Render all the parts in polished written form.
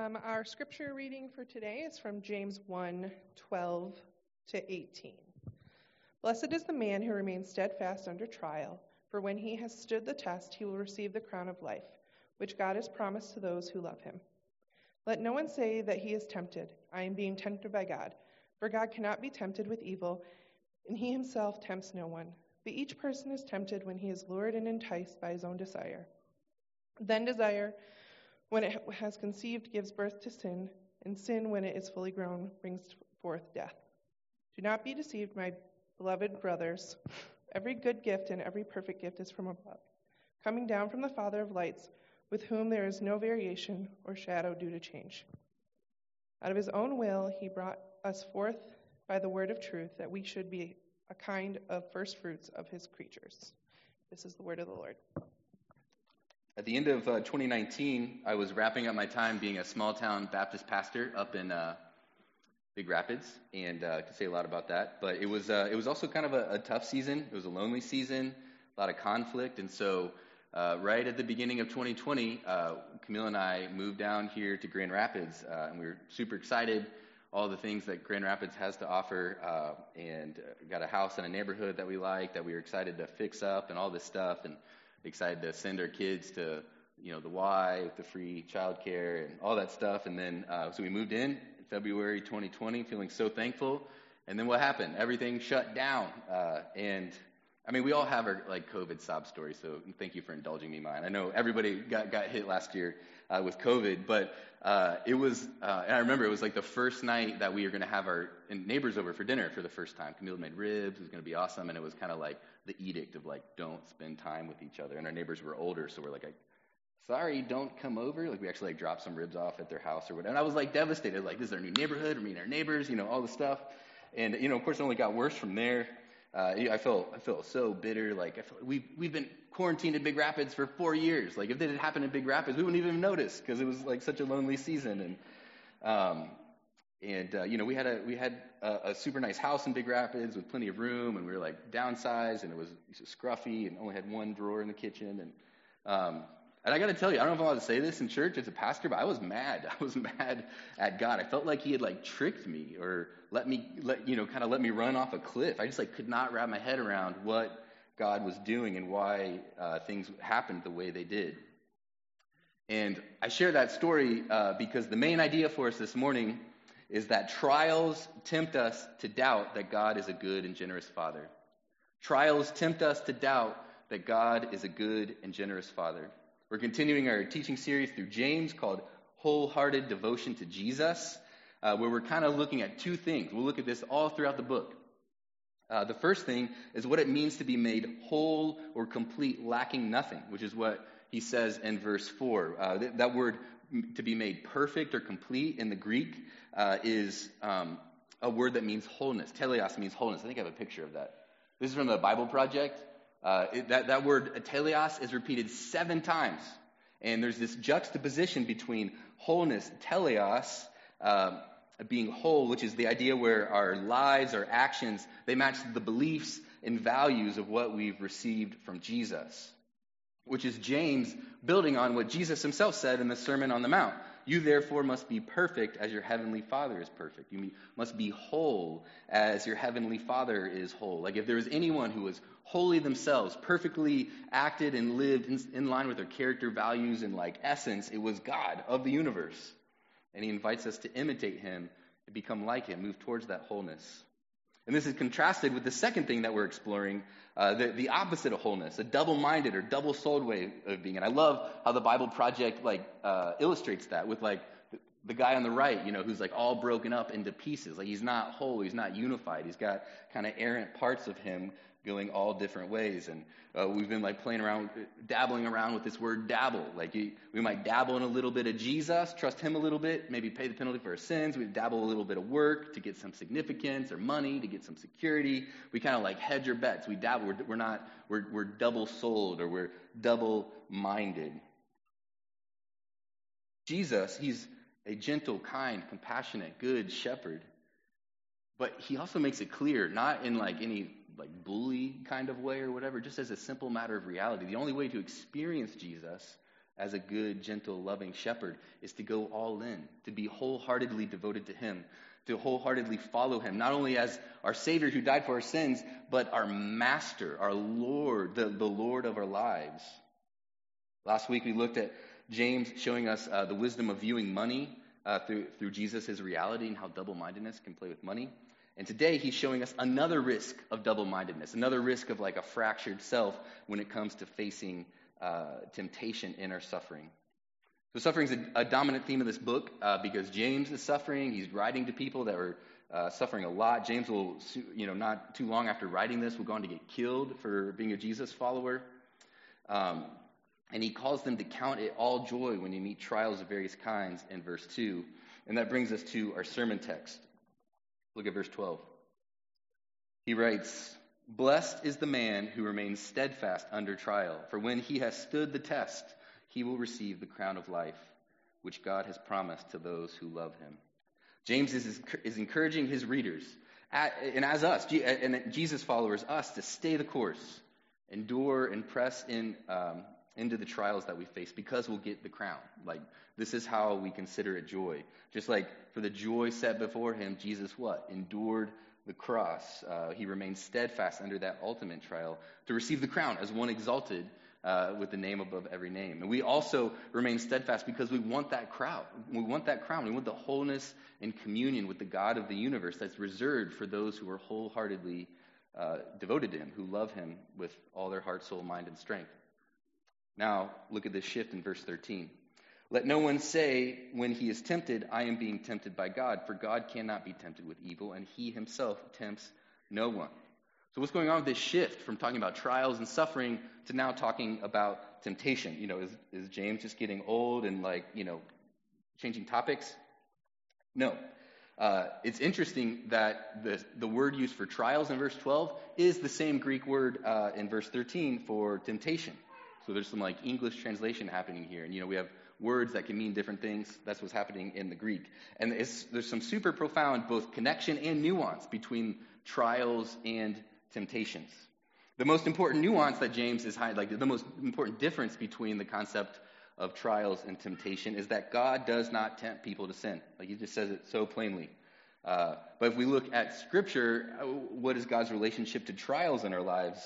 Our scripture reading for today is from James 1:12 to 18. Blessed is the man who remains steadfast under trial, for when he has stood the test, he will receive the crown of life, which God has promised to those who love him. Let no one say that he is tempted. I am being tempted by God. For God cannot be tempted with evil, and he himself tempts no one. But each person is tempted when he is lured and enticed by his own desire. Then desire, when it has conceived, gives birth to sin, and sin, when it is fully grown, brings forth death. Do not be deceived, my beloved brothers. Every good gift and every perfect gift is from above, coming down from the Father of lights, with whom there is no variation or shadow due to change. Out of his own will, he brought us forth by the word of truth, that we should be a kind of first fruits of his creatures. This is the word of the Lord. At the end of 2019, I was wrapping up my time being a small-town Baptist pastor up in Big Rapids, and I could say a lot about that. But it was also kind of a tough season. It was a lonely season, a lot of conflict, and so right at the beginning of 2020, Camille and I moved down here to Grand Rapids, and we were super excited. All the things that Grand Rapids has to offer, and got a house in a neighborhood that we like, that we were excited to fix up, and all this stuff, and excited to send our kids to, the Y with the free childcare and all that stuff. And then, so we moved in February 2020, feeling so thankful. And then what happened? Everything shut down. And I mean, we all have our COVID sob stories. So thank you for indulging me mine. I know everybody got hit last year with COVID, but it was, and I remember it was the first night that we were going to have our neighbors over for dinner for the first time. Camille made ribs. It was going to be awesome. And it was kind of the edict of don't spend time with each other. And our neighbors were older, so we're sorry, don't come over. We actually dropped some ribs off at their house or whatever. And I was devastated. This is our new neighborhood. We're meeting our neighbors, all this stuff. And of course, it only got worse from there. I felt so bitter. We've been quarantined in Big Rapids for 4 years. If it had happened in Big Rapids, we wouldn't even notice, because it was such a lonely season. And we had a super nice house in Big Rapids with plenty of room, and we were downsized, and it was scruffy, and only had one drawer in the kitchen. And I got to tell you, I don't know if I'm allowed to say this in church as a pastor, but I was mad. I was mad at God. I felt like he had tricked me, or let me run off a cliff. I just could not wrap my head around what God was doing and why things happened the way they did. And I share that story because the main idea for us this morning is that trials tempt us to doubt that God is a good and generous Father. Trials tempt us to doubt that God is a good and generous Father. We're continuing our teaching series through James called Wholehearted Devotion to Jesus, where we're kind of looking at two things. We'll look at this all throughout the book. The first thing is what it means to be made whole or complete, lacking nothing, which is what he says in verse 4. That word, to be made perfect or complete in the Greek, is a word that means wholeness. Teleos means wholeness. I think I have a picture of that. This is from the Bible Project. That word teleos is repeated 7 times. And there's this juxtaposition between wholeness, teleos, being whole, which is the idea where our lives, our actions, they match the beliefs and values of what we've received from Jesus, which is James building on what Jesus himself said in the Sermon on the Mount. You therefore must be perfect as your heavenly Father is perfect. You must be whole as your heavenly Father is whole. If there was anyone who was wholly themselves, perfectly acted and lived in line with their character, values, and essence, it was God of the universe. And he invites us to imitate him and become like him, move towards that wholeness. And this is contrasted with the second thing that we're exploring, the opposite of wholeness, a double-minded or double-souled way of being. And I love how the Bible Project illustrates that with the guy on the right, who's all broken up into pieces. He's not whole, he's not unified. He's got kind of errant parts of him going all different ways. And we've been playing around, dabbling around with this word dabble. We might dabble in a little bit of Jesus, trust him a little bit, maybe pay the penalty for our sins. We dabble a little bit of work to get some significance, or money to get some security. We kind of hedge our bets. We dabble. We're double-souled, or we're double-minded. Jesus, he's a gentle, kind, compassionate, good shepherd. But he also makes it clear, not in any bully kind of way or whatever, just as a simple matter of reality. The only way to experience Jesus as a good, gentle, loving shepherd is to go all in, to be wholeheartedly devoted to him, to wholeheartedly follow him, not only as our Savior who died for our sins, but our Master, our Lord, the Lord of our lives. Last week we looked at James showing us the wisdom of viewing money through Jesus, his reality, and how double-mindedness can play with money. And today he's showing us another risk of double-mindedness, another risk of like a fractured self when it comes to facing temptation in our suffering. So suffering is a dominant theme of this book because James is suffering. He's writing to people that are suffering a lot. James will, not too long after writing this, will go on to get killed for being a Jesus follower. And he calls them to count it all joy when you meet trials of various kinds in verse 2. And that brings us to our sermon text. Look at verse 12. He writes, "Blessed is the man who remains steadfast under trial, for when he has stood the test, he will receive the crown of life, which God has promised to those who love him." James is encouraging his readers, and as us, and Jesus followers, us to stay the course, endure and press into the trials that we face, because we'll get the crown. Like, this is how we consider it joy. Just like for the joy set before him, Jesus what? Endured the cross. He remained steadfast under that ultimate trial to receive the crown as one exalted with the name above every name. And we also remain steadfast because we want that crown. We want that crown. We want the wholeness and communion with the God of the universe that's reserved for those who are wholeheartedly devoted to him, who love him with all their heart, soul, mind, and strength. Now, look at this shift in verse 13. "Let no one say when he is tempted, 'I am being tempted by God,' for God cannot be tempted with evil, and he himself tempts no one." So what's going on with this shift from talking about trials and suffering to now talking about temptation? Is James just getting old and changing topics? No. It's interesting that the word used for trials in verse 12 is the same Greek word in verse 13 for temptation. So there's some English translation happening here. And we have words that can mean different things. That's what's happening in the Greek. And there's some super profound both connection and nuance between trials and temptations. The most important nuance that James is highlighting, the most important difference between the concept of trials and temptation is that God does not tempt people to sin. He just says it so plainly. But if we look at Scripture, what is God's relationship to trials in our lives?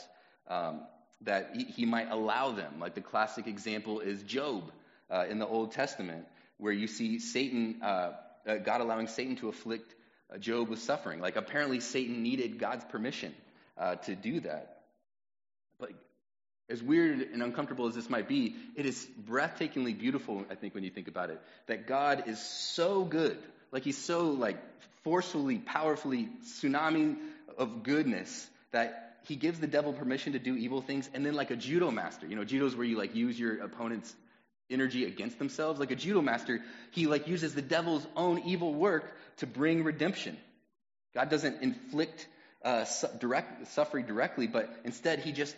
That he might allow them. Like the classic example is Job in the Old Testament, where you see Satan, God allowing Satan to afflict Job with suffering. Like apparently Satan needed God's permission to do that. But as weird and uncomfortable as this might be, it is breathtakingly beautiful, I think, when you think about it, that God is so good. He's so forcefully, powerfully, tsunami of goodness that he gives the devil permission to do evil things. And then like a judo master, judo is where you use your opponent's energy against themselves. Like a judo master, he uses the devil's own evil work to bring redemption. God doesn't inflict suffering directly, but instead he just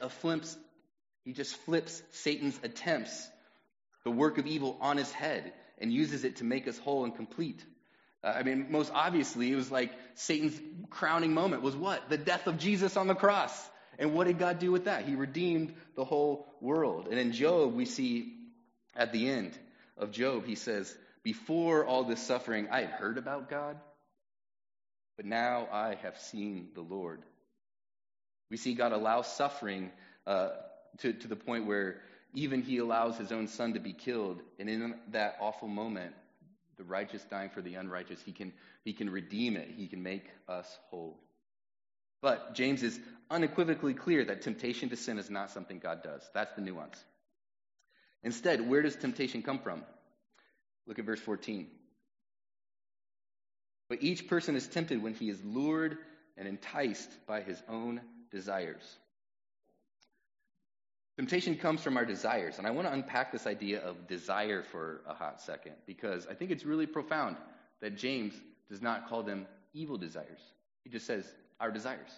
flips Satan's attempts, the work of evil, on his head and uses it to make us whole and complete. Most obviously, it was Satan's crowning moment was what? The death of Jesus on the cross. And what did God do with that? He redeemed the whole world. And in Job, we see at the end of Job, he says, "Before all this suffering, I had heard about God, but now I have seen the Lord." We see God allow suffering to the point where even he allows his own son to be killed. And in that awful moment, the righteous dying for the unrighteous, he can redeem it. He can make us whole. But James is unequivocally clear that temptation to sin is not something God does. That's the nuance. Instead, where does temptation come from? Look at verse 14. "But each person is tempted when he is lured and enticed by his own desires." Temptation comes from our desires. And I want to unpack this idea of desire for a hot second, because I think it's really profound that James does not call them evil desires. He just says our desires.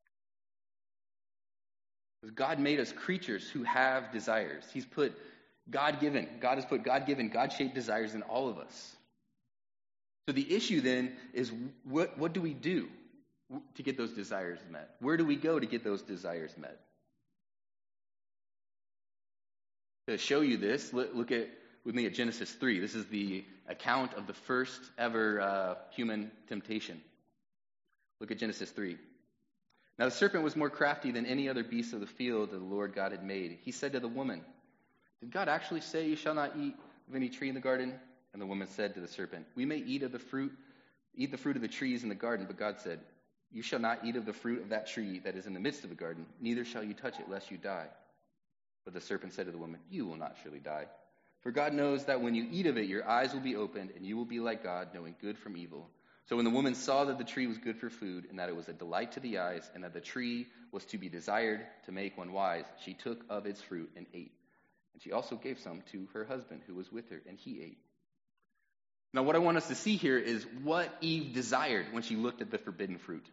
Because God made us creatures who have desires. God has put God-given, God-shaped desires in all of us. So the issue then is what do we do to get those desires met? Where do we go to get those desires met? To show you this, look with me at Genesis 3. This is the account of the first ever human temptation. Look at Genesis 3. Now the serpent was more crafty than any other beast of the field that the Lord God had made. He said to the woman, "Did God actually say you shall not eat of any tree in the garden?" And the woman said to the serpent, "We may eat the fruit of the trees in the garden, but God said, you shall not eat of the fruit of that tree that is in the midst of the garden, neither shall you touch it, lest you die." But the serpent said to the woman, "You will not surely die. For God knows that when you eat of it, your eyes will be opened, and you will be like God, knowing good from evil." So when the woman saw that the tree was good for food, and that it was a delight to the eyes, and that the tree was to be desired to make one wise, she took of its fruit and ate. And she also gave some to her husband who was with her, and he ate. Now what I want us to see here is what Eve desired when she looked at the forbidden fruit.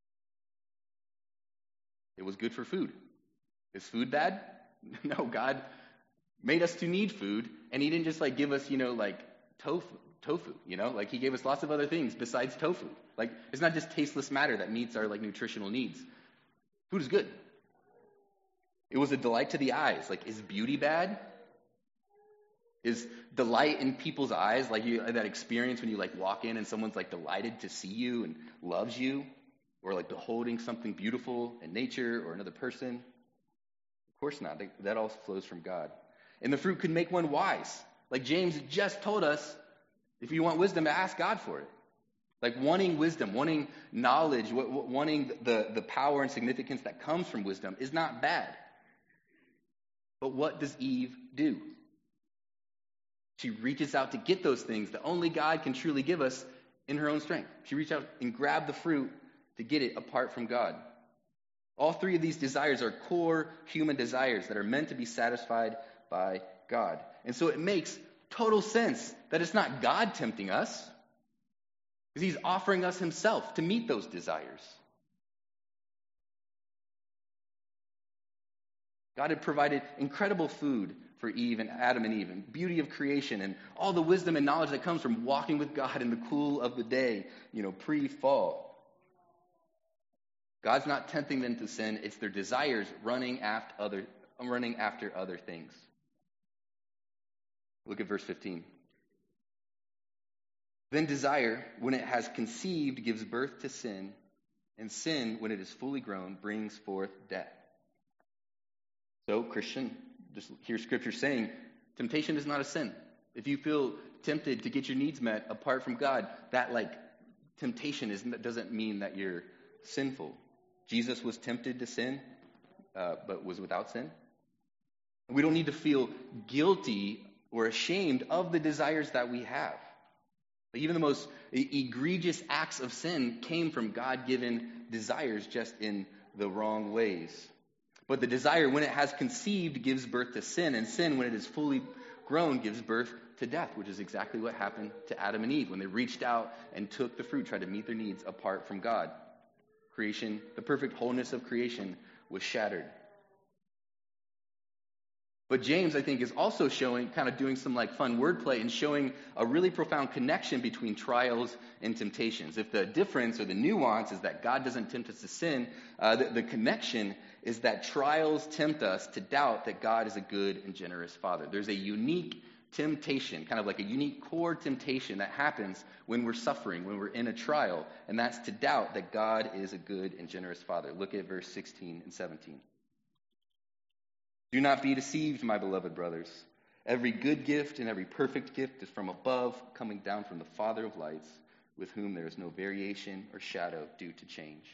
It was good for food. Is food bad? No, God made us to need food, and he didn't just give us, tofu, he gave us lots of other things besides tofu. It's not just tasteless matter that meets our nutritional needs. Food is good. It was a delight to the eyes. Is beauty bad? Is delight in people's eyes, that experience when you walk in and someone's delighted to see you and loves you, or beholding something beautiful in nature or another person? Of course not. That all flows from God. And the fruit could make one wise. James just told us, if you want wisdom, ask God for it. Wanting wisdom, wanting knowledge, wanting the power and significance that comes from wisdom is not bad. But what does Eve do? She reaches out to get those things that only God can truly give us in her own strength. She reached out and grabbed the fruit to get it apart from God. All three of these desires are core human desires that are meant to be satisfied by God. And so it makes total sense that it's not God tempting us, because he's offering us himself to meet those desires. God had provided incredible food for Eve and Adam and Eve, and beauty of creation, and all the wisdom and knowledge that comes from walking with God in the cool of the day, pre-fall. God's not tempting them to sin. It's their desires running after other things. Look at verse 15. Then desire, when it has conceived, gives birth to sin, and sin, when it is fully grown, brings forth death. So, Christian, just hear Scripture saying, temptation is not a sin. If you feel tempted to get your needs met apart from God, that temptation doesn't mean that you're sinful. Jesus was tempted to sin, but was without sin. We don't need to feel guilty or ashamed of the desires that we have. Even the most egregious acts of sin came from God-given desires, just in the wrong ways. But the desire, when it has conceived, gives birth to sin, and sin, when it is fully grown, gives birth to death, which is exactly what happened to Adam and Eve when they reached out and took the fruit, tried to meet their needs apart from God. Creation, the perfect wholeness of creation, was shattered. But James, I think, is also showing, kind of doing some fun wordplay and showing a really profound connection between trials and temptations. If the difference or the nuance is that God doesn't tempt us to sin, the connection is that trials tempt us to doubt that God is a good and generous Father. There's a unique temptation, kind of a unique core temptation that happens when we're suffering, when we're in a trial, and that's to doubt that God is a good and generous Father. Look at verse 16 and 17. Do not be deceived, my beloved brothers. Every good gift and every perfect gift is from above, coming down from the Father of lights, with whom there is no variation or shadow due to change.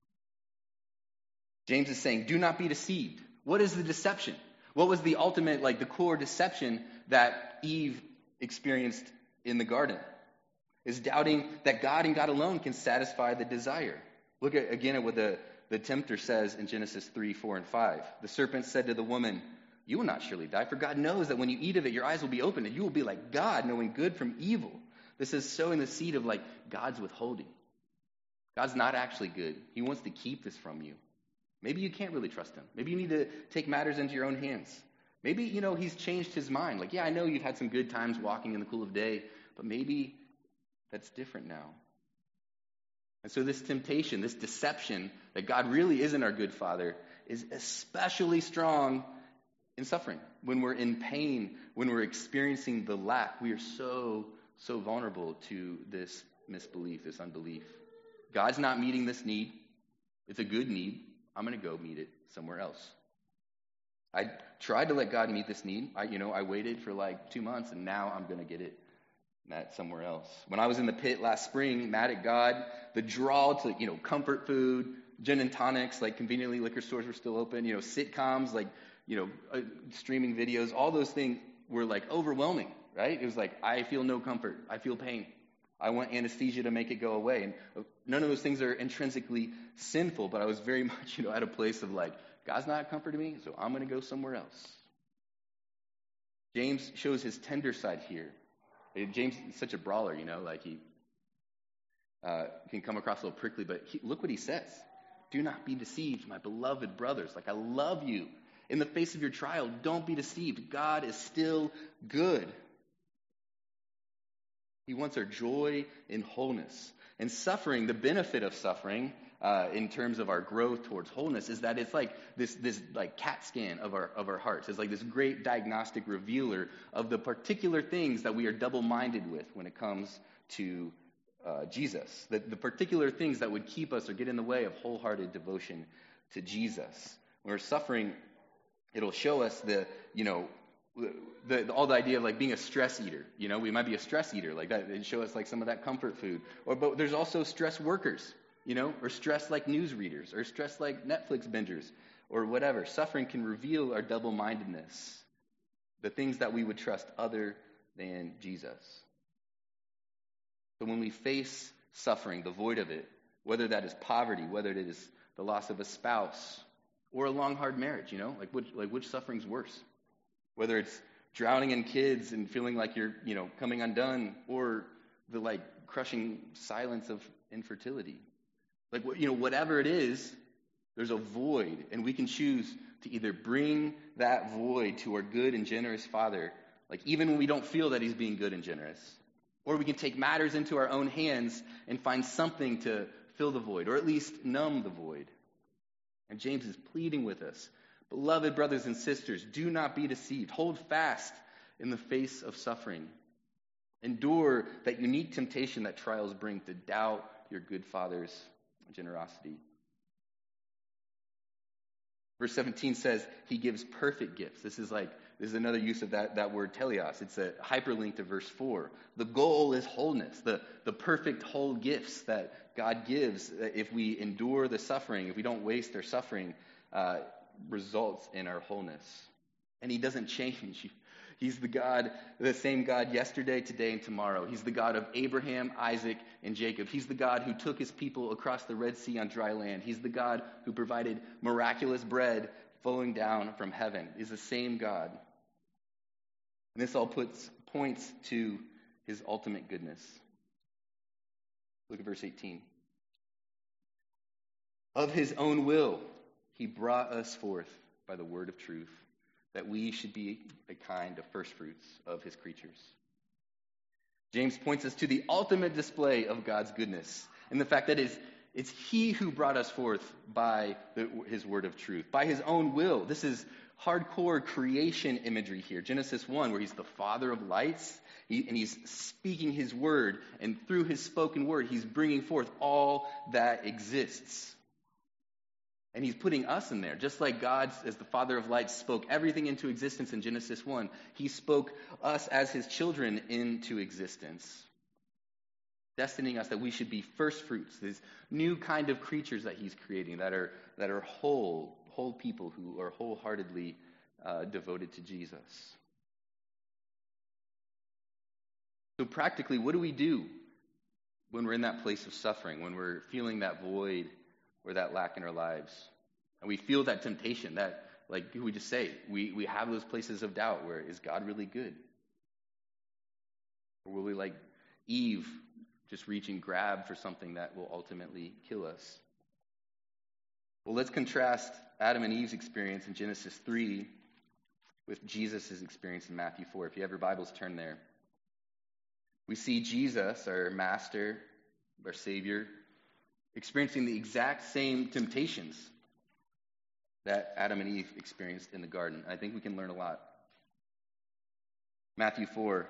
James is saying, do not be deceived. What is the deception? What was the ultimate, the core deception that Eve experienced in the garden? Is doubting that God and God alone can satisfy the desire. Look again at what the tempter says in Genesis 3, 4, and 5. The serpent said to the woman, "You will not surely die, for God knows that when you eat of it, your eyes will be opened, and you will be like God, knowing good from evil." This is sowing the seed of God's withholding. God's not actually good. He wants to keep this from you. Maybe you can't really trust him. Maybe you need to take matters into your own hands. Maybe, he's changed his mind. I know you've had some good times walking in the cool of day, but maybe that's different now. And so this temptation, this deception that God really isn't our good Father, is especially strong in suffering, when we're in pain, when we're experiencing the lack. We are so vulnerable to this misbelief, this unbelief. God's not meeting this need. It's a good need. I'm going to go meet it somewhere else. I tried to let God meet this need. I waited for like 2 months, and now I'm going to get it met somewhere else. When I was in the pit last spring, mad at God, the draw to, comfort food, gin and tonics, like conveniently liquor stores were still open, sitcoms, like, streaming videos, all those things were like overwhelming, right? It was like, I feel no comfort. I feel pain. I want anesthesia to make it go away. And none of those things are intrinsically sinful, but I was very much, at a place of like, God's not comforting me, so I'm going to go somewhere else. James shows his tender side here. James is such a brawler, like he can come across a little prickly, but look what he says. Do not be deceived, my beloved brothers. Like, I love you. In the face of your trial, don't be deceived. God is still good. He wants our joy in wholeness. And suffering, the benefit of suffering, in terms of our growth towards wholeness, is that it's like this like CAT scan of our hearts. It's like this great diagnostic revealer of the particular things that we are double-minded with when it comes to Jesus. The particular things that would keep us or get in the way of wholehearted devotion to Jesus. When we're suffering, it'll show us all the idea of like being a stress eater. We might be a stress eater like that. It'd show us like some of that comfort food. But there's also stress workers, or stress like news readers, or stress like Netflix bingers, or whatever. Suffering can reveal our double-mindedness, the things that we would trust other than Jesus. So when we face suffering, the void of it, whether that is poverty, whether it is the loss of a spouse, or a long, hard marriage, which suffering's worse? Whether it's drowning in kids and feeling like you're, coming undone, or the like crushing silence of infertility. Like, whatever it is, there's a void, and we can choose to either bring that void to our good and generous Father, like even when we don't feel that He's being good and generous, or we can take matters into our own hands and find something to fill the void, or at least numb the void. And James is pleading with us, beloved brothers and sisters, do not be deceived. Hold fast in the face of suffering. Endure that unique temptation that trials bring to doubt your good Father's generosity. Verse 17 says he gives perfect gifts. This is another use of that word teleos. It's a hyperlink to verse 4. The goal is wholeness, the perfect whole gifts that God gives if we endure the suffering, if we don't waste our suffering, results in our wholeness. And He doesn't change. He's the same God yesterday, today, and tomorrow. He's the God of Abraham, Isaac, and Jacob. He's the God who took His people across the Red Sea on dry land. He's the God who provided miraculous bread flowing down from heaven. He's the same God. And this all points to His ultimate goodness. Look at verse 18. Of His own will, He brought us forth by the word of truth, that we should be a kind of firstfruits of His creatures. James points us to the ultimate display of God's goodness, and the fact that it's He who brought us forth by His word of truth, by His own will. This is hardcore creation imagery here. Genesis 1, where He's the Father of lights, and He's speaking His word, and through His spoken word, He's bringing forth all that exists. And He's putting us in there. Just like God, as the Father of lights, spoke everything into existence in Genesis 1, He spoke us as His children into existence, destining us that we should be first fruits, this new kind of creatures that He's creating that are whole people who are wholeheartedly devoted to Jesus. So practically, what do we do when we're in that place of suffering, when we're feeling that void or that lack in our lives? And we feel that temptation, that, like we just say, we have those places of doubt where, is God really good? Or will we, like Eve, just reach and grab for something that will ultimately kill us? Well, let's contrast Adam and Eve's experience in Genesis 3 with Jesus' experience in Matthew 4. If you have your Bibles, turn there. We see Jesus, our Master, our Savior, experiencing the exact same temptations that Adam and Eve experienced in the garden. I think we can learn a lot. Matthew 4,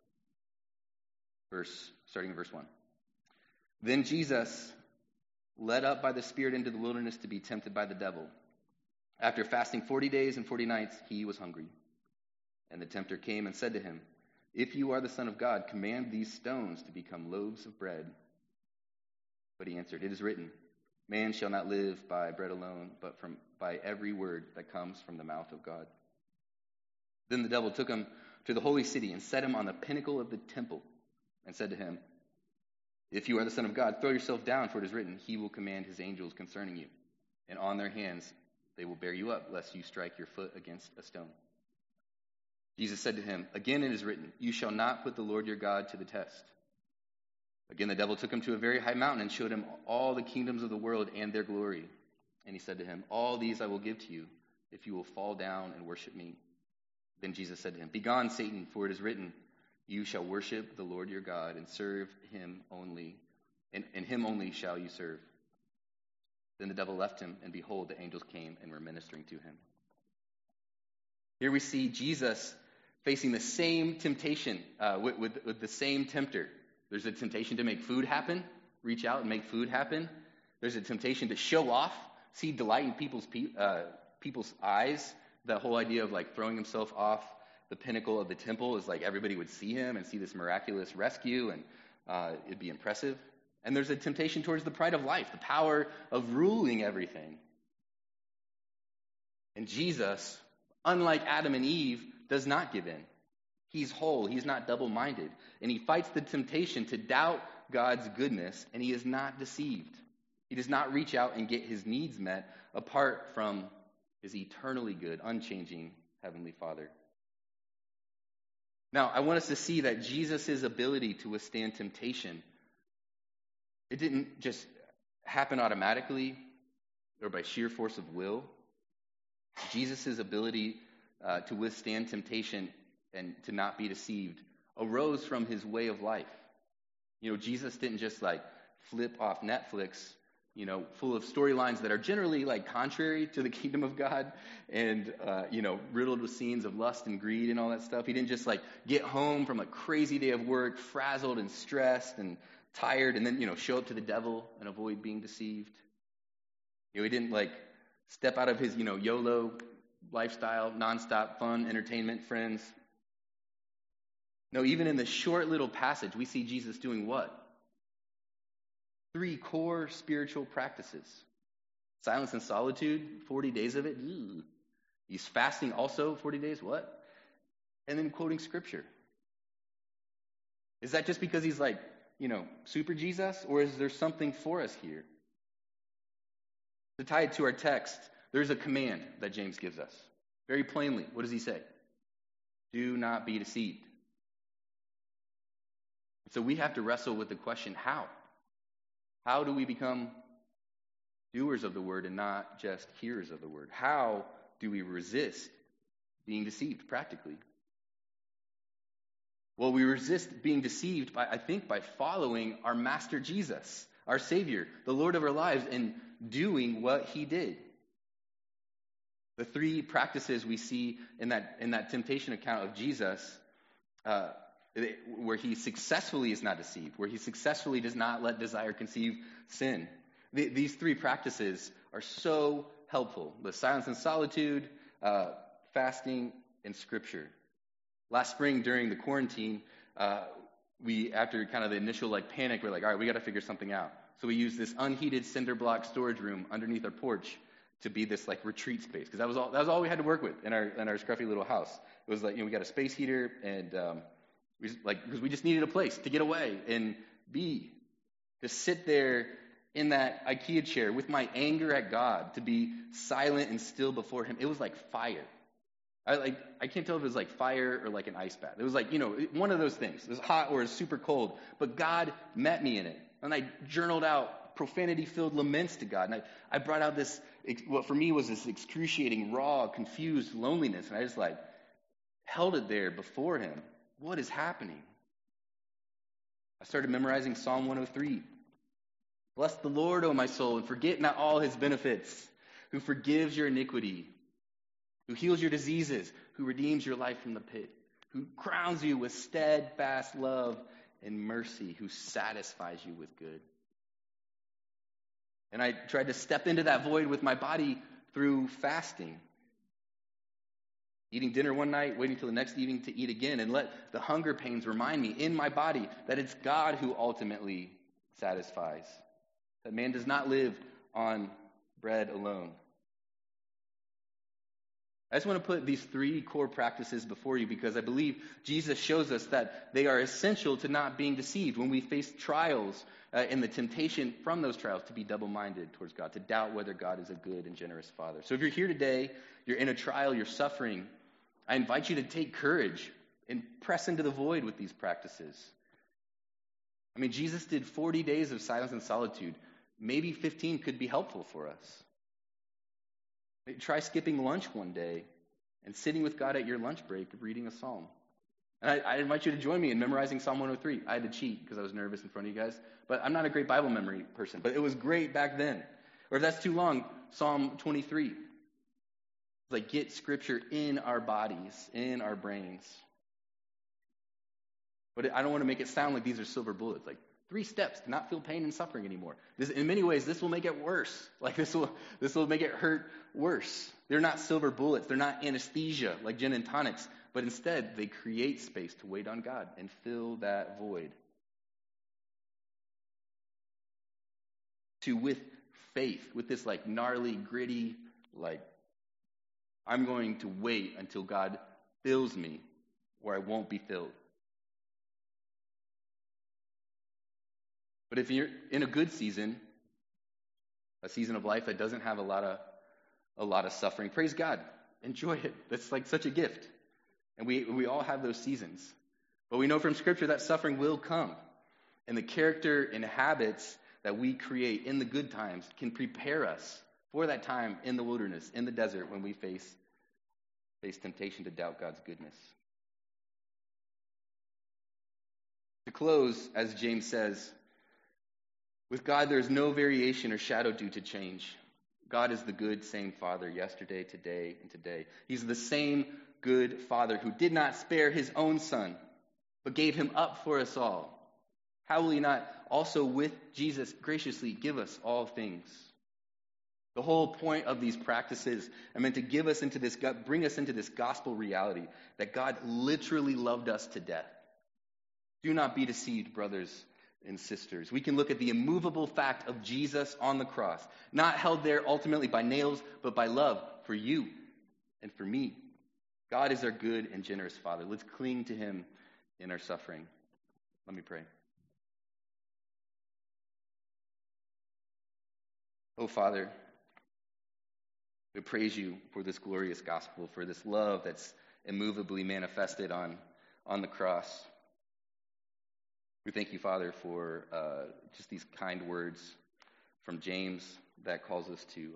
starting in verse 1. Then Jesus, led up by the Spirit into the wilderness to be tempted by the devil. After fasting 40 days and 40 nights, he was hungry. And the tempter came and said to him, "If you are the Son of God, command these stones to become loaves of bread." But he answered, "It is written, man shall not live by bread alone, but by every word that comes from the mouth of God." Then the devil took him to the holy city and set him on the pinnacle of the temple and said to him, "If you are the Son of God, throw yourself down, for it is written, he will command his angels concerning you, and on their hands they will bear you up, lest you strike your foot against a stone." Jesus said to him, "Again it is written, you shall not put the Lord your God to the test." Again the devil took him to a very high mountain and showed him all the kingdoms of the world and their glory. And he said to him, "All these I will give to you, if you will fall down and worship me." Then Jesus said to him, "Begone, Satan, for it is written, you shall worship the Lord your God and serve him only, and him only shall you serve." Then the devil left him, and behold, the angels came and were ministering to him. Here we see Jesus facing the same temptation with the same tempter. There's a temptation to make food happen, reach out and make food happen. There's a temptation to show off, see delight in people's eyes. That whole idea of like throwing himself off the pinnacle of the temple is like everybody would see him and see this miraculous rescue, and it'd be impressive. And there's a temptation towards the pride of life, the power of ruling everything. And Jesus, unlike Adam and Eve, does not give in. He's whole. He's not double-minded. And he fights the temptation to doubt God's goodness, and he is not deceived. He does not reach out and get his needs met apart from his eternally good, unchanging Heavenly Father. Now, I want us to see that Jesus' ability to withstand temptation, it didn't just happen automatically or by sheer force of will. Jesus' ability to withstand temptation and to not be deceived arose from his way of life. Jesus didn't just like flip off Netflix, full of storylines that are generally like contrary to the kingdom of God and, riddled with scenes of lust and greed and all that stuff. He didn't just like get home from a crazy day of work, frazzled and stressed and tired, and then, show up to the devil and avoid being deceived. He didn't like step out of his, YOLO lifestyle, nonstop fun, entertainment, friends. No, even in the short little passage, we see Jesus doing what? 3 core spiritual practices. Silence and solitude, 40 days of it. Ew. He's fasting also 40 days, what? And then quoting scripture. Is that just because he's like, super Jesus? Or is there something for us here? To tie it to our text, there's a command that James gives us. Very plainly, what does he say? Do not be deceived. So we have to wrestle with the question, how? How do we become doers of the word and not just hearers of the word? How do we resist being deceived practically? Well, we resist being deceived by following our Master Jesus, our Savior, the Lord of our lives, and doing what he did. The 3 practices we see in that temptation account of Jesus, where he successfully is not deceived, where he successfully does not let desire conceive sin. These 3 practices are so helpful. The silence and solitude, fasting, and scripture. Last spring during the quarantine, we, after kind of the initial panic, we're like, all right, we got to figure something out. So we used this unheated cinder block storage room underneath our porch to be this retreat space, because that was all we had to work with in our scruffy little house. It was we got a space heater, and because we just needed a place to get away and to sit there in that IKEA chair with my anger at God, to be silent and still before him. It was like fire. I can't tell if it was like fire or like an ice bath. It was one of those things. It was hot or it was super cold, but God met me in it. And I journaled out profanity-filled laments to God. And I brought out this, what for me was this excruciating, raw, confused loneliness. And I just held it there before him. What is happening? I started memorizing Psalm 103. Bless the Lord, O my soul, and forget not all his benefits, who forgives your iniquity, who heals your diseases, who redeems your life from the pit, who crowns you with steadfast love and mercy, who satisfies you with good. And I tried to step into that void with my body through fasting. Eating dinner one night, waiting till the next evening to eat again, and let the hunger pains remind me in my body that it's God who ultimately satisfies. That man does not live on bread alone. I just want to put these 3 core practices before you because I believe Jesus shows us that they are essential to not being deceived when we face trials and the temptation from those trials to be double-minded towards God, to doubt whether God is a good and generous Father. So if you're here today, you're in a trial, you're suffering, I invite you to take courage and press into the void with these practices. I mean, Jesus did 40 days of silence and solitude. Maybe 15 could be helpful for us. Try skipping lunch one day and sitting with God at your lunch break reading a psalm. And I invite you to join me in memorizing Psalm 103. I had to cheat because I was nervous in front of you guys. But I'm not a great Bible memory person. But it was great back then. Or if that's too long, Psalm 23. It's like get Scripture in our bodies, in our brains. But I don't want to make it sound like these are silver bullets. Like 3 steps to not feel pain and suffering anymore. In many ways, this will make it worse. Like this will make it hurt worse. They're not silver bullets. They're not anesthesia like gin and tonics. But instead, they create space to wait on God and fill that void. With faith, with this like gnarly, gritty, like I'm going to wait until God fills me or I won't be filled. But if you're in a good season, a season of life that doesn't have a lot of suffering, praise God. Enjoy it. That's like such a gift. And we all have those seasons. But we know from Scripture that suffering will come. And the character and habits that we create in the good times can prepare us for that time in the wilderness, in the desert, when we face temptation to doubt God's goodness. To close, as James says, with God there is no variation or shadow due to change. God is the good, same Father yesterday, today, and today. He's the same good Father who did not spare his own Son, but gave him up for us all. How will he not also with Jesus graciously give us all things? The whole point of these practices are meant to bring us into this gospel reality that God literally loved us to death. Do not be deceived, brothers and sisters. We can look at the immovable fact of Jesus on the cross, not held there ultimately by nails, but by love for you and for me. God is our good and generous Father. Let's cling to him in our suffering. Let me pray. Oh, Father, we praise you for this glorious gospel, for this love that's immovably manifested on the cross. We thank you, Father, for just these kind words from James that calls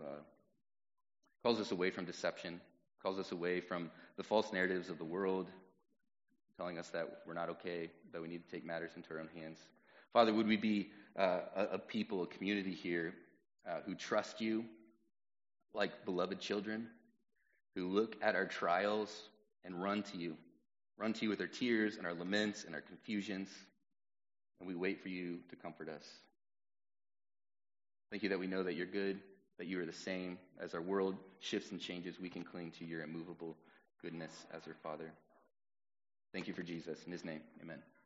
us away from deception, calls us away from the false narratives of the world, telling us that we're not okay, that we need to take matters into our own hands. Father, would we be a people, a community here who trust you like beloved children, who look at our trials and run to you with our tears and our laments and our confusions, and we wait for you to comfort us. Thank you that we know that you're good, that you are the same. As our world shifts and changes, we can cling to your immovable goodness as our Father. Thank you for Jesus. In his name, amen.